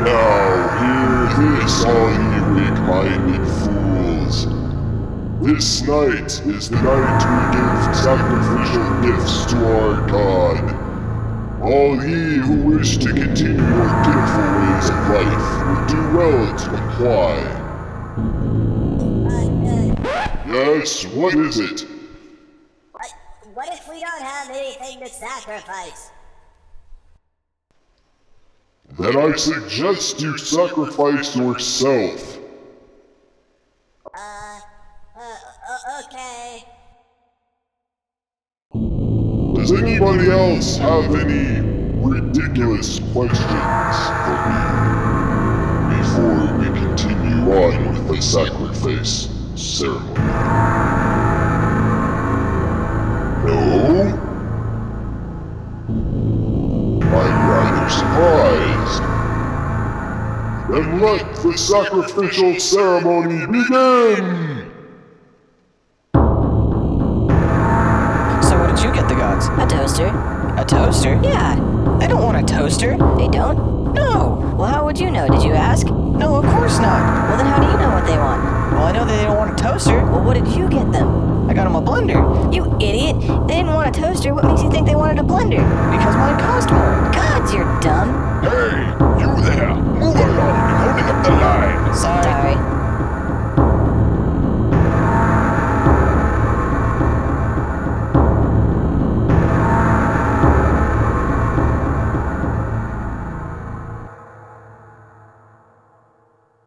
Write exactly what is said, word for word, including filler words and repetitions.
Now hear this, all ye weak-minded fools. This night is the night we give sacrificial gifts to our god. All ye who wish to continue your pitiful ways of life would do well to comply. Uh, uh, Yes, what is it? what, what if we don't have anything to sacrifice? Then I suggest you sacrifice yourself. Uh, uh, uh okay. Does anybody else have any ridiculous questions for me before we continue on with the sacrifice ceremony? No? I'm rather surprised. Then let the sacrificial ceremony begin! So what did you get the gods? A toaster? A toaster? Yeah. They don't want a toaster. They don't? No. Well, how would you know? Did you ask? No, of course not. Well, then how do you know what they want? Well, I know that they don't want a toaster. Well, what did you get them? I got them a blender. You idiot! They didn't want a toaster. What makes you think they wanted a blender? Because mine cost more. Gods, you're dumb. Hey, you there! Move along, holding up the line! Sorry. Sorry.